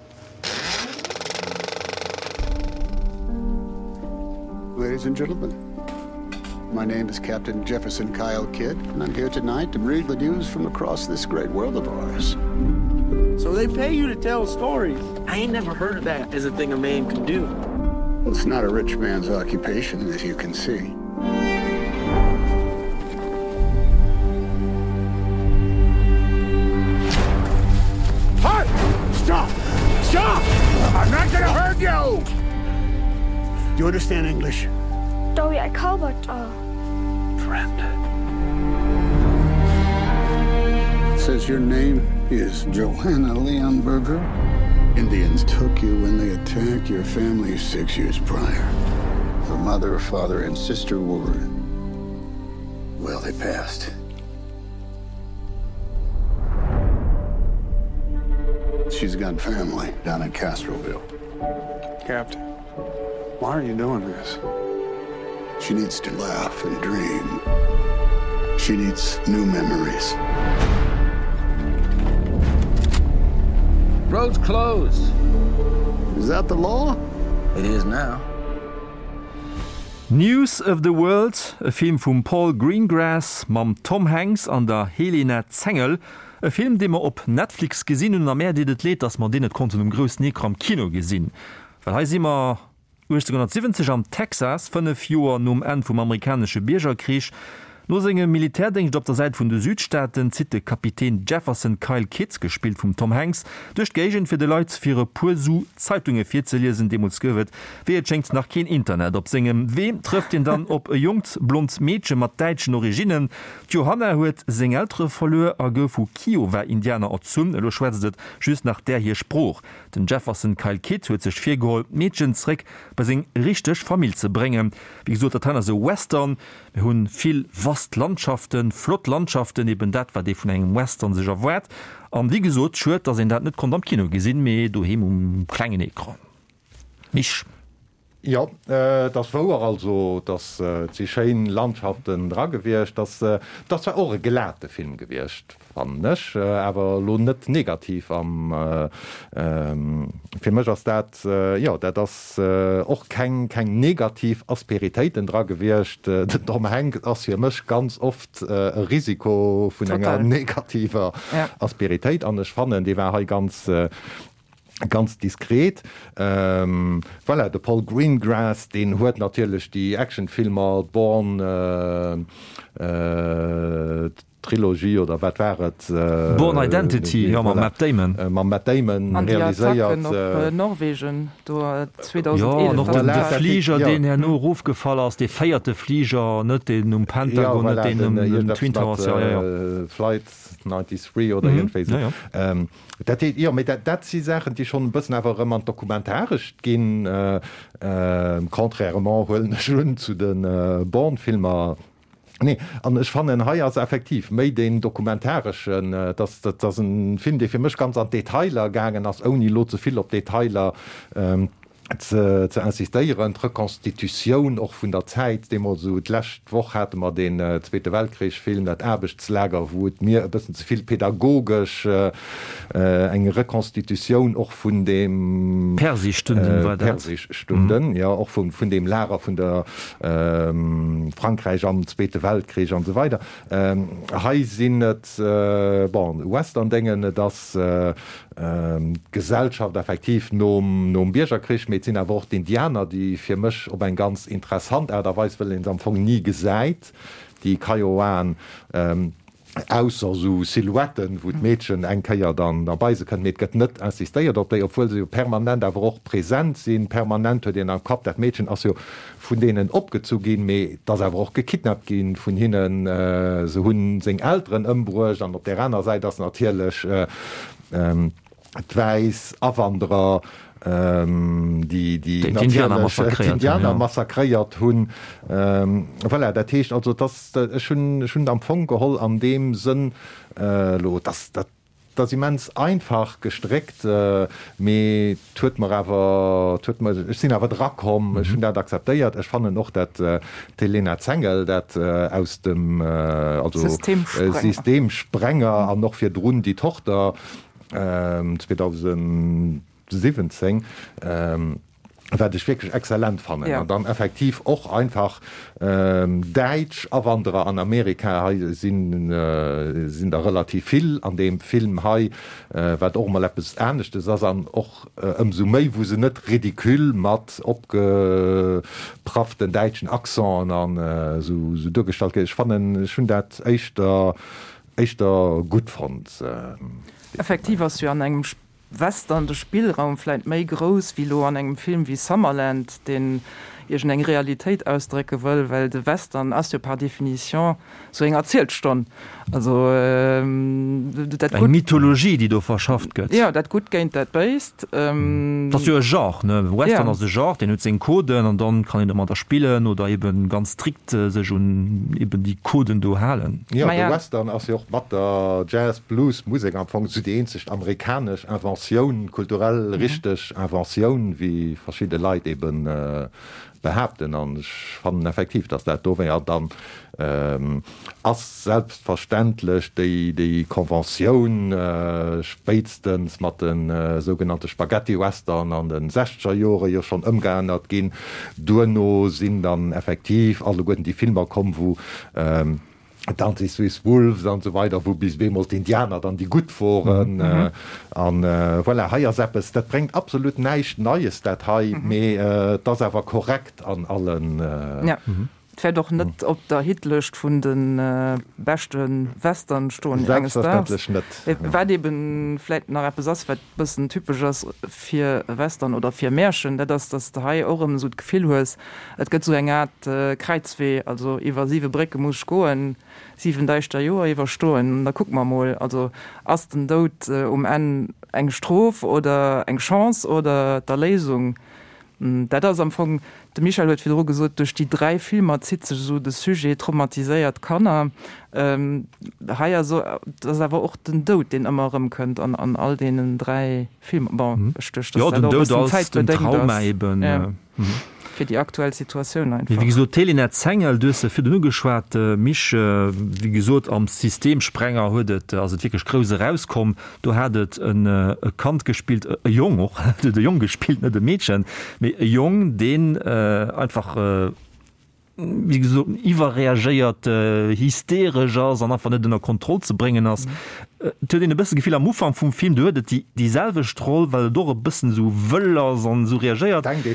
Ladies and gentlemen, my name is Captain Jefferson Kyle Kidd, and I'm here tonight to read the news from across this great world of ours. So they pay you to tell stories. I ain't never heard of that as a thing a man can do. Well, it's not a rich man's occupation, as you can see. Halt! Stop! Stop! I'm not gonna hurt you! Do you understand English? Dowie a Calvert doll. Friend. It says your name is Johanna Leonberger. Indians took you when they attacked your family six years prior. The mother, father, and sister were... well, they passed. She's got family down in Castroville. Captain, why are you doing this? She needs to laugh and dream. She needs new memories. Road's closed. Is that the law? It is now. News of the World, e Film vum Paul Greengrass, mam Tom Hanks an der Helena Zengel, e Film, de man op Netflix gesinn und a mehr dedet lädt, dass man den net konnten um grös Neker am Kino gesinn. Weil he immer neunzehnhundertsiebzig am Texas fünf Joer nom en vum amerikanische Biergerkriech, no segem Militärdenkt op der Seite vun de Südstaaten zit de Kapitän Jefferson Kyle Kidd gespielt vum Tom Hanks durch Gegent fir de Leiits fir e Pusu Zeitunge fir ze lesen, dem uns gewet, wie schenkt nach kein Internet op segem. Wem trifft den dann op e jungt blond Mädchen mat deitschen Originen? Johanna huet seng ältere Verlöer a gouf vu Kiowa Indianer erzun, lo schwätzet just nach der hier Spruch. Den Jefferson Kyle Kidd huet sech fir geholt Mädchensreck bei seg richteg Familie ze bringen. Wie so dat so Western hunn viel Landschaften, Flottlandschaften eben dat war de vun engem Western sech erwert. An wie gesot schwt, dat en dat net kon am Kino gesinn méi do hem um klengen Ekran. Mich. Ja, äh, das war also dass äh, sie scheinen Landschaften dra gewircht, dass äh, das war eure gelehrte Film gewircht fand äh, aber lo net negativ am äh, ähm, Film dat äh, ja der das och äh, kein kein negativ Asperitäten dra gewircht äh, darum hängt as hier mech ganz oft äh, Risiko vun enger negativer ja. Asperität an spannen, die war ganz äh, ganz diskret ähm, voilà, der Paul Greengrass, den huet natürlich die Actionfilmer Born äh, äh, Trilogie oder wat wäret äh, Born Identity, ja, voilà, Matt Damon äh, Matt Damon realisiert äh, Norwegen ja, noch den voilà, Flieger ja. Den her no Ruf gefallen ass de feierte Flieger net den um Pentagon ja, voilà, den, den, um, um Twin Towers ja, ja, ja. Flight dreiundneunzig oder mhm. ja, ja. ähm, dat, ja, dat, dat sie Sachen die schon bëssen awer man dokumentarisch gin äh, äh, konträrement hullen schon zu den äh, Bornfilmer. Nee, an ich fand den Hai als effektiv méi den dokumentarischen äh, das, das, das ein Film, der für mich ganz an Detailer gegangen als oni lo zu viel op Detailer ähm, zu, zu insistieren Rekonstitution auch von der Zeit, dem man so lächt woch hatte man den äh, Zweite Weltkriegsfilm dat Erbechtsläger, wo mir ein bisschen zu viel pädagogisch äh, äh, eng Rekonstitution auch von dem Persischstunden äh, Persischstunden mhm. ja auch von, von dem Lehrer von der ähm, Frankreich am Zweite Weltkrieg und so weiter. Ähm, sinnet äh, bon, Western denken, dass äh, ähm, Gesellschaft effektiv no no Biergerkrieg mit sinn erwort Indianer, die fir mech op ein ganz interessant Äderweis will in Anfang nie gesäit, die Kiowan ähm, ausser so Silhouetten, wo d Mädchen engkeier dann dabei se können net net insistiert, op déi obwohl se permanent awer auch präsent sinn, permanent den am Kap dat Mädchen as vun denen opgezugin méi dats awer auch gekidnappt gin vun hinnen äh, se hunn seg älteren ëmbruch an op der Renner seit das natierlech äh, ähm, Dweis Awanderer ähm, die die Indianer massakriert, massakriert hunn ähm, voilà, dat heißt, also das, das schon schon am Fong geholl an dem Sinn äh, lo das dat das immens einfach gestreckt äh, me tut man aber tut man ich sind aber drakom mhm. schon dat akzeptiert ich fand noch dat äh, Helena Zengel dat äh, aus dem äh, also Systemsprenger, äh, Systemsprenger an noch fir Drun die Tochter ähm, zweitausendsiebzehn ähm, werde ich wirklich exzellent fand ja. Und dann effektiv auch einfach ähm, Deutsch Abwanderer an Amerika sind, äh, sind da relativ viel an dem Film Hai äh, wird auch mal etwas Ernstes dann auch äh, im Summe wo sie nicht ridikül matt abgebrachten deutschen Akzent an äh, so, so durchgestaltet. Ich fand schon das echt da echt da gut fand äh, effektiv was du an einem Western der Spielraum vielleicht méi groß wie lo an engem Film wie Summerland, den ich eng Realität ausdrücke will, weil de Western as ja par Definition so eng erzählt stand. Also ähm, dat gut, Mythologie, die du verschafft gött. Ja, dat gut geint dat beist. Ähm, das ja genre ne Western ja. genre den den Coden und dann kann ich man da spielen oder eben ganz strikt äh, se schon eben die Coden do halen. Ja, ja. Western as ja mat der Jazz Blues Musik anfang zu den sich amerikasch Inventionen kulturell mhm. richtig Inventionen wie verschiedene Leid eben äh, behaupten an fand effektiv, dass der do ja dann ähm, as selbstverständlich die die Konvention äh, spätstens mat den äh, sogenannte Spaghetti Western an den sechziger Jahre ja schon umgeändert gin duno sind dann effektiv alle guten die Filme kommen wo ähm, dann die Swiss Wolves und so weiter, wo bis wem die Indianer dann die gut voren mhm. äh, an äh, voilà, Heierseppes, dat bringt absolut neicht neues Datei mhm. me äh, das aber korrekt an allen äh, ja. mhm. doch net op der hitlecht vun den äh, bechten Western sto ebenläit nach bisssen typisches fir Western oder fir Märschen, dat das das Hai eurem so gefehl hues. Et gëtt so eng Art äh, Kreizweh, also evasive Brecke muss goen sieben deichter Joer iwwer stoen. Da guck man mal, also ass den dot äh, um en eng Strof oder eng Chance oder der Lesung. Dat am Anfang de Michael huet wieder gesot durch die drei Filmer zit so de Sujet traumatiséiert kannner ähm, ha ja so das awer och den Dod den ëmmerem könnt an an all denen drei Filmen bon, stöcht, ja, den den Traum eben, ja. Ja. Mhm. Für die aktuelle Situation einfach. Wie gesagt, Telenet-Zengel dësse fir den ugeschwart äh, mich äh, wie gesot am Systemsprenger huet also wirklich gröse rauskom, du hatt een äh, Kant gespielt e Jung och de Jung gespielt net de Mädchen mit e Jung den äh, einfach äh, wie gesagt, iwwer reagiert äh, hysterischer sondern von net in der Kontrolle zu bringen ass. Mhm. Äh, beste Gefühl am Ufang vum Film duet die dieselbe Stroll, weil do e bisssen so wëller son so reagiert den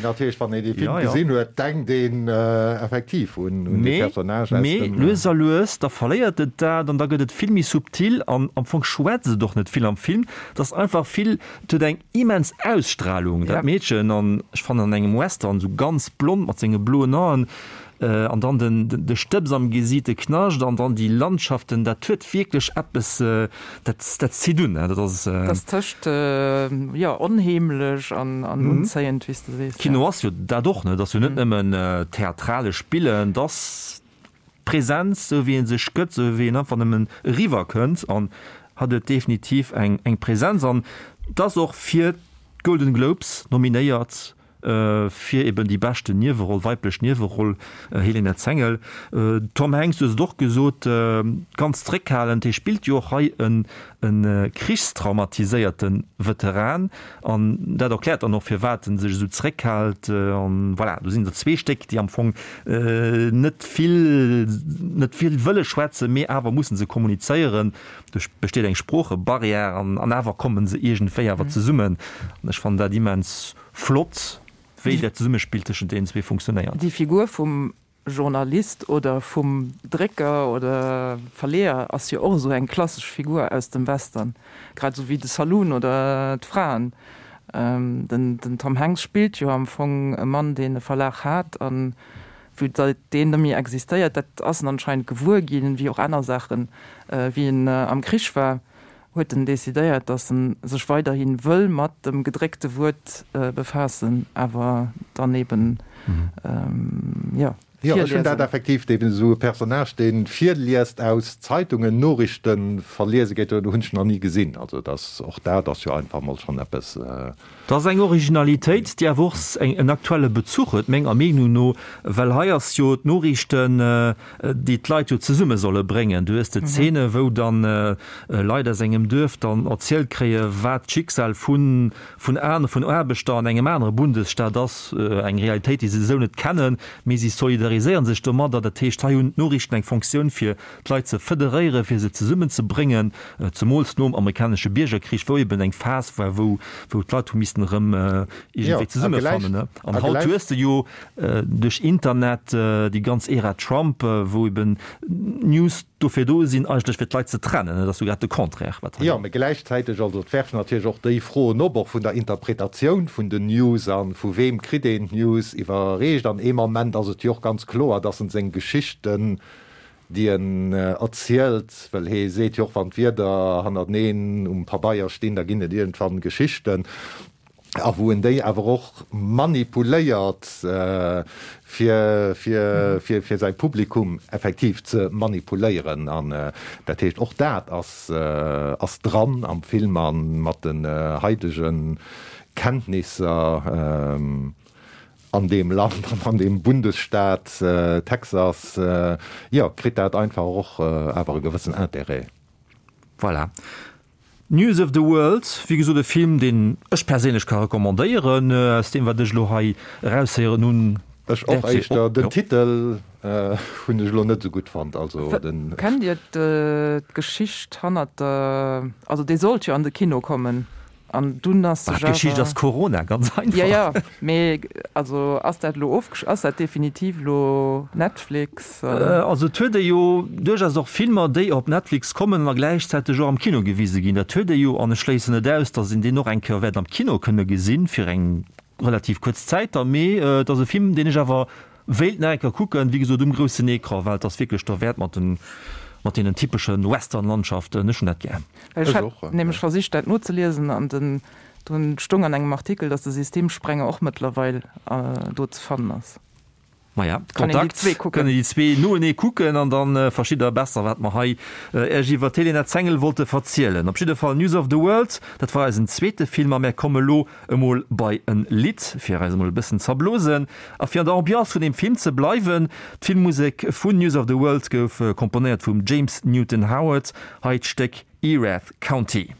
ja, ja. Gesehen, den äh, effektiv und, und me, me, löser lös da verleiert da dann da gëtt filmmi subtil am Anfang Schweze doch net viel am Film das einfach viel zu deg immens Ausstrahlung ja. Dat Mädchen an ich fand an engem Western so ganz blond mat zinge blue nahen an uh, dann den de, de stöpsam gesiete knascht an dann die Landschaften der töt wirklich ab es uh, dat dat sie du das uh, das töcht uh, ja unheimlich an an mm-hmm. unzeient wie du siehst Kino hast ja. da doch ne dass du net mm. uh, theatrale spielen das Präsenz so wie en sich gött so wie von einem River könnt an hat definitiv eng eng Präsenz an das auch vier Golden Globes nominiert Uh, fir eben die beste Niweroll weiblech Niweroll uh, Helena Zengel. Uh, Tom Hanks is doch gesot uh, ganz dreckhalen, Te spielt Jo hai een uh, kriegstraumatiséierten Veteran an dat erklärt er noch fir watten sech so zreckhalt an uh, voilà, du sind der zweesteck, die am Fong uh, net viel net viel wëlle Schweze mé awer mussssen se kommuniceieren. Duch besteet eng Spproche Barrieren an awer kommen se egent Féierwer mhm. ze summen. Ech fan der Dimens flott. Wie der Summe spieltischen den wie funktionieren die Figur vom Journalist oder vom Drecker oder Verleger als ja auch so ein klassische Figur aus dem Western gerade so wie der Saloon oder Frauen ähm, den, den Tom Hanks spielt ja am Anfang ein Mann den der Verlag hat an für den der mir existiert das außen anscheinend gewur gehen wie auch andere Sachen äh, wie in, äh, am Krieg war den desideiert dass sech weiterhin wöl mat dem gedreckte Wort äh, befassen aber daneben mhm. ähm, ja Ja, dat effektiv so Personage den vier liest aus Zeitungen Norrichten verlese geht du hunsch noch nie gesinn also das auch da das ja einfach mal schon etwas äh das eng Originalität der wurs eng en aktuelle Bezuget Menge am no weil heiers jo Norrichten äh, die Leute ze summe solle bringen du hast de Szene mhm. wo dann äh, leider engem dürft dann erzählt kree wat Schicksal vun vun Erne von Erbestand engem andere Bundesstaat das äh, eng Realität die sie so net kennen me sie solidarisieren sich der der T Norrichten eng Funktion fir Leute ze föderiere fir se ze summen zu bringen äh, zum Molsnom amerikanische Biergerkrieg wo ben eng Fas war wo wo Leute miss Äh, ja, haut äh, durch Internet äh, die ganz Ära Trump äh, wo eben News dofir do sinn eigentlich fir Leiit ze trennen, dats du grad de konträr. Ja, me gleichzeitig also werfen natürlich auch déi froh nober vun der Interpretation vun den News an vu wem krit den News iwwer recht an e moment as Joch ganz klar, dat sind seg Geschichten die en äh, erzählt, well he seht joch wann wir der han neen um paar Bayier stehen, da ginne die van Geschichten. A wo en déi awer och manipuléiert äh, fir sein Publikum effektiv ze manipuléieren an äh, dat hecht och dat as, äh, as dran am Film an mat den äh, heidegen Kenntnisser äh, an dem Land, an dem Bundesstaat äh, Texas äh, ja, krit dat einfach och äh, awer gewissen Interesse. Voilà. News of the World, wie geso de Film den ech persinnch kann rekommandeieren äh, aus dem wat dech Lohai rausheieren nun Ech och den ja. Titel hunn äh, net so gut fand also den kann Dir de Geschicht han äh, also de sollt ja an de Kino kommen an du hast Geschicht das Corona ganz einfach. Ja ja me also as dat lo of as definitiv lo Netflix äh. Äh, also töde jo duch as auch Filmer déi op Netflix kommen war gleichzeitig jo am Kino gewiese gin der töde jo an schlesende Daus da sind de noch ein Kerwert am Kino könne gesinn fir eng relativ kurz Zeit da me äh, dat se Film den ich awer Weltneiker gucken wie so dumm grösse Nekra weil das wirklich der Wert man den mat den typischen Westernlandschaft nech net gern. Nämlich versicht nur zu lesen an den du stung an engem Artikel, dass der Systemsprenger auch mittlerweile äh, dort fanden hast. Ja, Kontakt können die zwei nur ne gucken an dann äh, verschiedene besser wat man hai erwer äh, Zengel wollte verzielen. Op Fall News of the World, dat war ein zweite Film mehr komme lo mal bei ein Lied fir bisschen zerblosen afir der Ambiance von dem Film zu bleiben. Filmmusik vu News of the World gouf äh, komponiert vom James Newton Howard Heitsteck Erath County.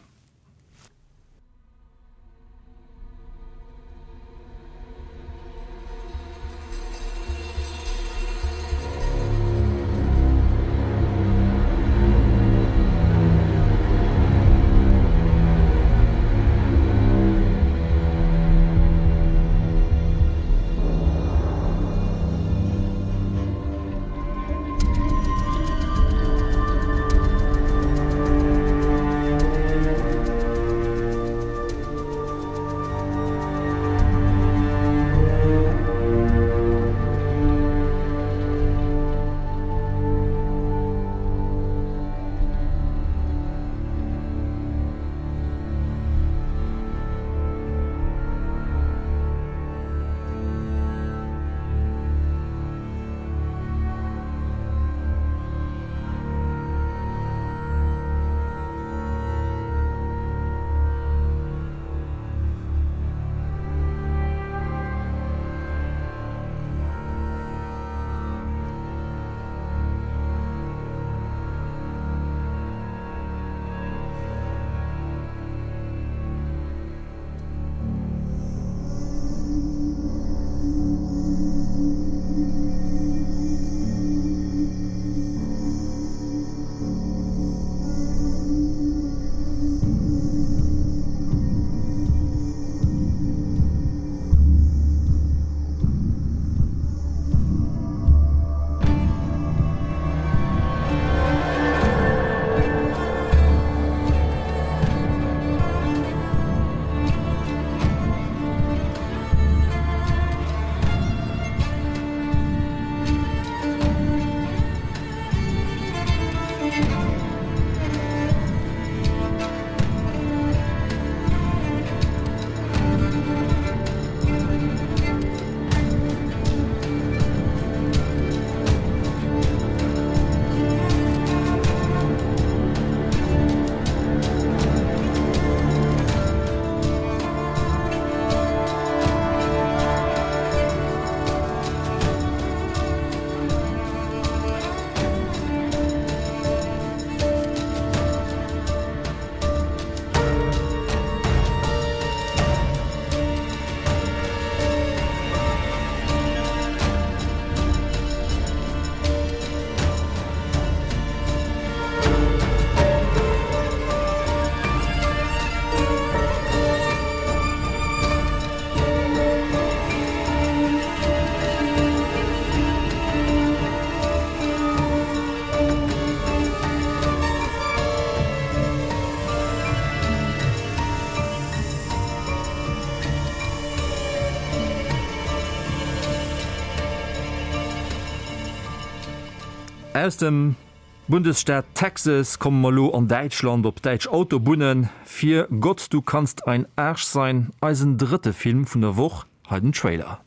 Aus dem Bundesstaat Texas kommen malo an Deutschland op Deutsch Autobunnen. Für Gott, du kannst ein Arsch sein, als ein dritte Film von der Woche, halt ein Trailer.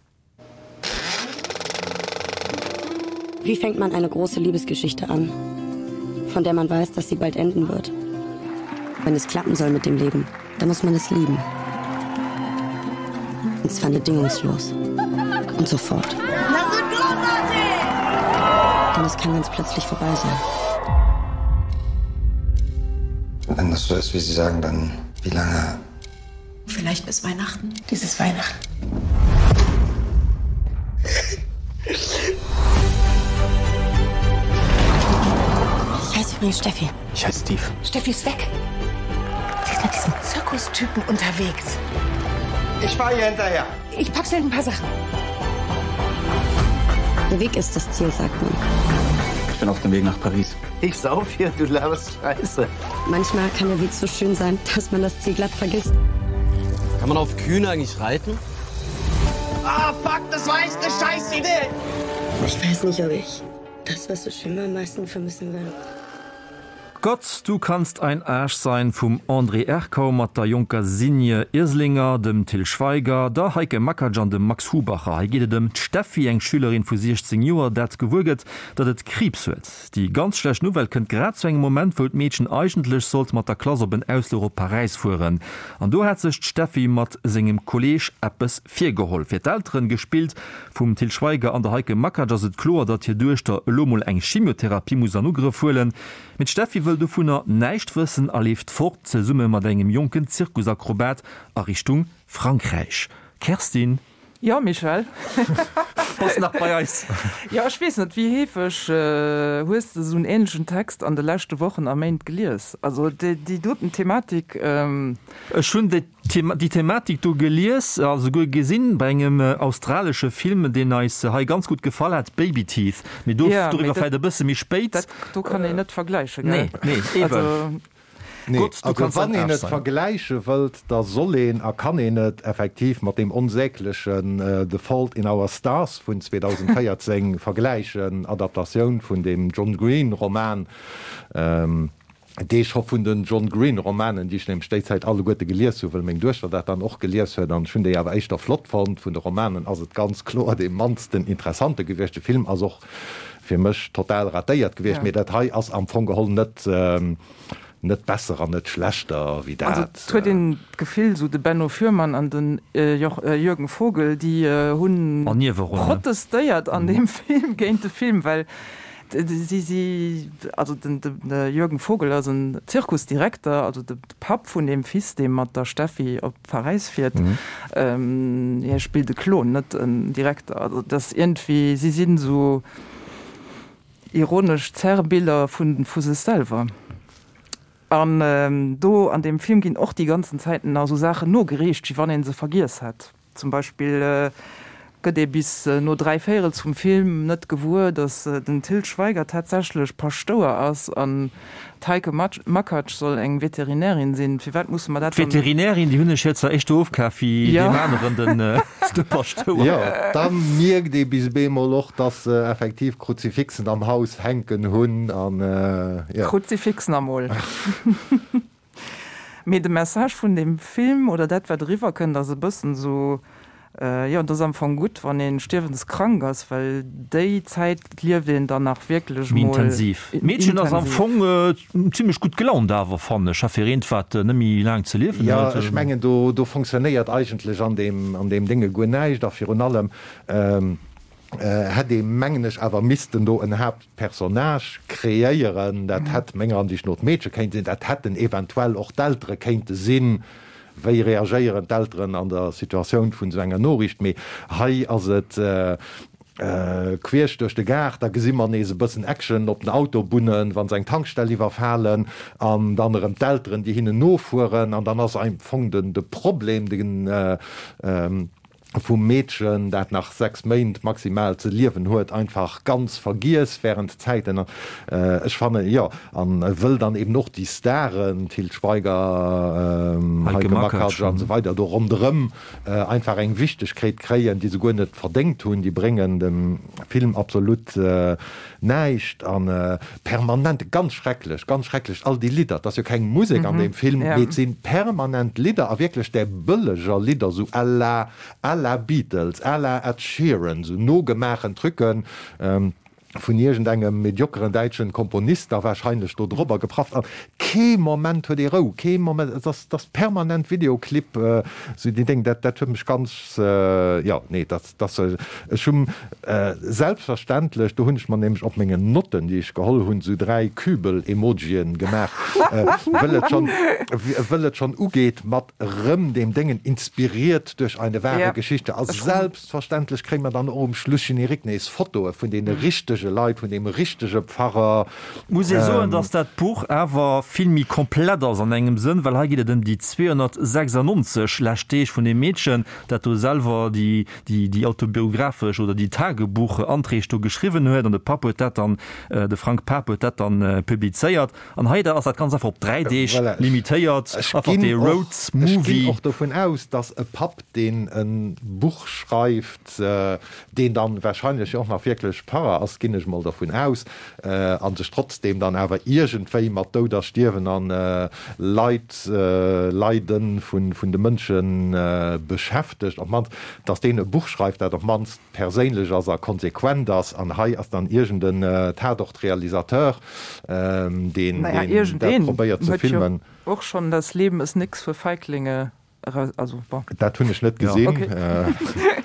Wie fängt man eine große Liebesgeschichte an, von der man weiß, dass sie bald enden wird? Wenn es klappen soll mit dem Leben, dann muss man es lieben. Und zwar bedingungslos. Und sofort. Denn es kann ganz plötzlich vorbei sein. Wenn das so ist, wie Sie sagen, dann wie lange? Vielleicht bis Weihnachten. Dieses Weihnachten. Ich heiße übrigens Steffi. Ich heiße Steve. Steffi ist weg. Sie ist mit diesem Zirkustypen unterwegs. Ich fahre hier hinterher. Ich pack schnell ein paar Sachen. Der Weg ist das Ziel, sagt man. Ich bin auf dem Weg nach Paris. Ich sauf hier, du laberst Scheiße. Manchmal kann der Weg so schön sein, dass man das Ziel glatt vergisst. Kann man auf Kühne eigentlich reiten? Ah, fuck, das war echt eine scheiß Idee. Ich weiß nicht, ob ich das, was so schön war, am meisten vermissen werde. Gott, du kannst ein Arsch sein vum André Erkau mat der Junker Sinje Irslinger, dem Till Schweiger, der Heike Mackerjan dem Max Hubacher. He geht dem Steffi eng Schülerin vu sechzehn Joer dat gewurget, dat et Krebs huet. Die ganz schlecht Novel kënnt grad zu eng Moment wo d Mädchen eigentlich sollt mat der Klasse op en Auslo Paris fuhren. An du hat sech Steffi mat segem Kolleg Appes vier geholt. Fir d'Älteren gespielt vum Till Schweiger an der Heike Mackerjan se klar, dat hier durch der Lomol eng Chemiotherapie muss an ugrefuelen. Mit Steffi will du vunner neichtwissen erlebt fort ze Summe mat engem jungen Zirkusakrobat a Richtung Frankreich. Kerstin? Ja, Michael. Was nach bei euch? Ja, ich weiß nicht, wie hefig äh, hast du so einen ähnlichen Text an der letzten Woche am Ende gelesen? Also die, die dritten Thematik... Ähm schon die, Thema, die Thematik du gelesen, also gut gesehen bei einem äh, australischen Film, den uns äh, ganz gut gefallen hat, Baby Teeth. Wir durften ja, darüber vielleicht ein bisschen mich spät. Das, du kannst ich nicht vergleichen, gell? Nee, nee, eben. Also, Nee, Gott, also wann net vergleiche wëlt, da soll er kann en net effektiv mat dem onsäglichen äh, The Fault in Our Stars vun zweitausendvierzehn vergleichen Adaptation vun dem John Green Roman. Ähm, Dech ho vun den John Green Romanen, die ich dem Stezeit alle Gotte geliers so még duch dat dann och geliers huet, dann hun awer eich der Flot fand vun de Romanen as et ganz klar de mansten interessante gewchte Film as och fir mech total ratéiert gewcht ja. Mir dat Hai ass am Fong geholll net. Ähm, net besser an net schlechter wie dat. Also, äh, den Gefehl so de Benno Fürmann an den äh, Jo, äh, Jürgen Vogel, die äh, hun protestiert an mhm. dem Film geinte Film, weil sie sie also den, den, den Jürgen Vogel als ein Zirkusdirektor, also der Pap von dem Fis, dem hat der Steffi op Paris fährt, mhm. ähm, er spielt de Klon, net ein Direktor. Also das irgendwie sie sind so ironisch Zerrbilder von den Fuse selber. An ähm, do an dem Film gin och die ganzen Zeiten na so Sache nur gerecht, wie wann en se vergiers hat. Zum Beispiel äh, gëtt e bis äh, no drei Färe zum Film net gewur, dass äh, den Till Schweiger tatsächlich paar Stoer ass an Teike Makatsch soll eng Veterinärin sinn. Wie weit muss man dat Veterinärin die hunne Schätzer echt ofkaffi ja. den äh, ja, dann mir de bis Bemol loch dat äh, effektiv Kruzifixen am Haus henken hunn an äh, ja. Kruzifixen am Moll. Mit dem Message von dem Film oder dat wat drüber können, dat se bëssen so Äh, ja, und das am von gut wann den stirwens krank ist, weil die Zeit den danach wirklich intensiv Mädchen das am Fong äh, ziemlich gut gelaunt da von Schafferentfahrt nämlich lang zu leben ja ich meine du du funktioniert eigentlich an dem an dem Dinge gut nicht dafür und allem ähm, äh, hat die Mengenisch aber missten du ein Hauptpersonage kreieren das mhm. hat Menge an die Not Mädchen kennt sind das hat eventuell auch ältere kennt Sinn wéi reagieren d'Älteren an der Situation vun so enger Norricht méi hai ass et äh, äh, queerch duch de Gar, da gesimmer nese bëssen Action op den Autobunnen, wann seg Tankstelliwwer fallen, an anderem d'Älteren, die hinne nofuen, an dann ass ein Fonden de Problem den äh, ähm, vum Mädchen, dat nach sechs Meint maximal ze liewen huet einfach ganz vergies während Zeiten äh, ich fanne ja an will dann eben noch die Starren Til Schweiger ähm, und so weiter do rundrem äh, einfach eng Wichtigkeit kreien, die se go net verdenkt hun, die bringen dem Film absolut äh, neicht an äh, permanent ganz schrecklich ganz schrecklich all die Lieder, dass ja kein Musik mhm. an dem Film ja. sind permanent Lieder, a wirklich der bülleger Lieder so alla alla Beatles, alla Ed Sheeran, so no gemachen drücken ähm, von irgend engem mediokeren deutschen Komponist da wahrscheinlich do drüber gebracht an ke moment für die Ro moment das das permanent Videoclip äh, so die denkt dat dat mich ganz äh, ja nee das das äh, schon äh, selbstverständlich du hunsch man nämlich op mengen Noten die ich geholl hun so drei Kübel Emojien gemacht äh, will schon will schon ugeht mat rim dem dingen inspiriert durch eine wahre ja. Geschichte also selbstverständlich kriegt man dann oben Schlüchen Eriknes Foto von den richtigen Leiit von dem richtige Pfarrer muss ähm, so dass dat Buch awer filmi komplett aus an engem sinn, weil ha gi dem die zweihundertsechsundneunzig lachte ich von dem Mädchen dat du selber die die die autobiografisch oder die Tagebuche anrecht du geschrieben huet an de Papa dat dann äh, de Frank Papa dat dann äh, publizeiert an heide as dat ganz auf drei D voilà. limitiert Road Movie auch davon aus dass e Pap den ein Buch schreibt äh, den dann wahrscheinlich auch nach wirklich para as ich mal davon aus äh, an sich trotzdem dann aber irgendwe mat do da stirven an äh, Leid äh, Leiden von von den Menschen äh, beschäftigt und man dass den ein Buch schreibt der doch man persönlich als er konsequent das an Hai als dann irgendein äh, Tatort-Realisateur äh, den, naja, den, den probiert zu filmen auch schon das Leben ist nix für Feiglinge also da tun ich nicht gesehen ja, okay.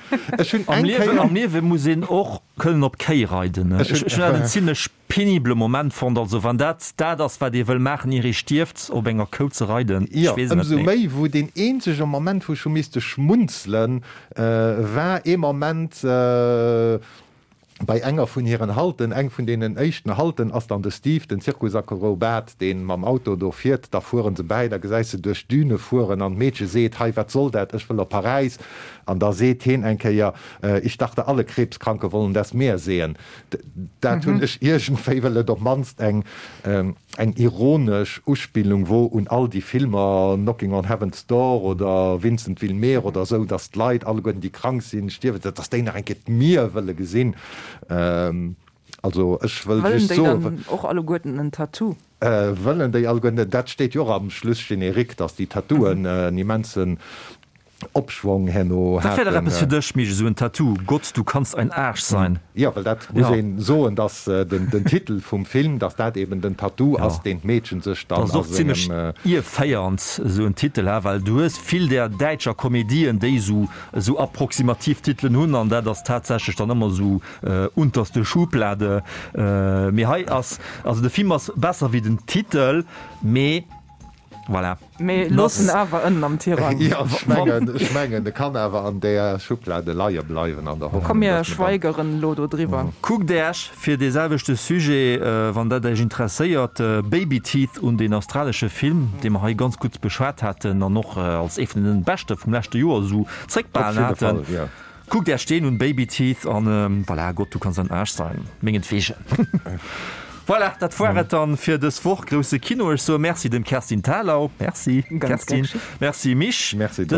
äh, muss och können op Kei reiten ziemlich penible moment von also van dat da das war die will machen ihre stirft ob enger Co zu reiten ja, so mei, wo den einzige moment wo schon müsste schmunzeln äh, war im moment äh, bei enger vun ihren Halten eng von denen echten Halten as dann de Steve den Zirkusacker Robert den mam Auto dofiiert da fuhren ze bei der geseise durch Düne fuhren an Mädchen seht hey wat soll dat ich will op Paris an da seht hin enke ja äh, ich dachte alle Krebskranke wollen das mehr sehen da tun ich irgendwelle doch manst eng ähm, eng ironisch Ausspielung wo und all die Filmer Knocking on Heaven's Door oder Vincent will mehr oder so das Leid alle Leute die krank sind stirbt das den enket mir welle gesinn Ähm, also ich will so auch alle guten ein Tattoo äh, wollen die alle dat steht ja am Schluss generik dass die Tattooen mhm. äh, niemanzen Obschwung henno mich so ein Tattoo Gott du kannst ein Arsch sein ja weil dat muss ja. so dass äh, den, den Titel vom Film dass dat eben den Tattoo ja. aus den Mädchen sich stand ziemlich äh, ihr feiernd so ein Titel ja, weil du hast viel der deutscher Komödien die so so approximativ Titeln hun an der das tatsächlich dann immer so äh, unterste Schublade äh, mir als also der Film ist besser wie den Titel me Voilà. Lossen awer ënnen am Tierrang ja, schmengen de kann awer an der Schublade Leiier bleiwen an der Kom mir Schweigeren Lodo drüber. Mhm. Kuck derch fir de selwechte Suje äh, wann dat deich interesseiert äh, Babyteeth und den australsche Film, dem er ha ganz gut beschwert hat an noch äh, als effenden Beste vum nächte Joer so zeckbar hat. Ja. Guck der stehen und Babyteeth an ähm, voilà, Gott du kannst an Arsch sein menggen Fische. Voilà, dat waret dann fir des vorgrose Kino so Merci dem Kerstin Talau Merci Kerstin Merci mich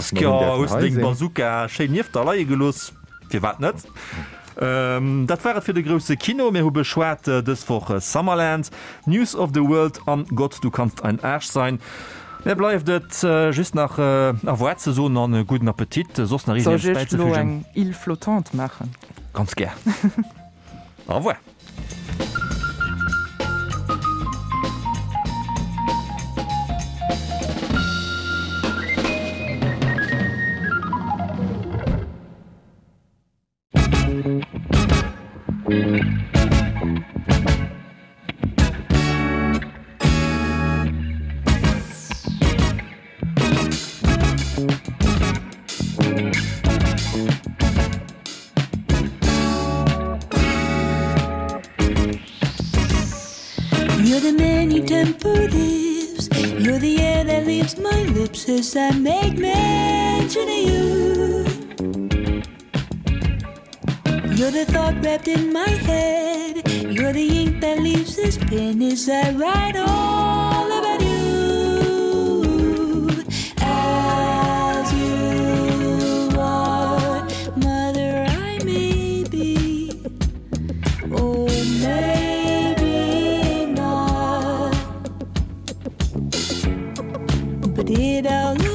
Bazooka der Leiie gelos fir wat net. Ähm, dat waret fir de grösse Kino mé hu beschwert äh, des woche Summerland News of the World an Gott du kannst ein Arsch sein. Er bleibt et äh, just nach äh, a so an e guten Appetit sos nach il flottant machen. Ganz ger. Au revoir. You're the many temperatives. You're the air that leaves my lips as I make mention of you. You're the thought wrapped in my head. You're the ink that leaves this pen. Is that right? All about you as you are, mother. I may be, oh maybe not, but it out.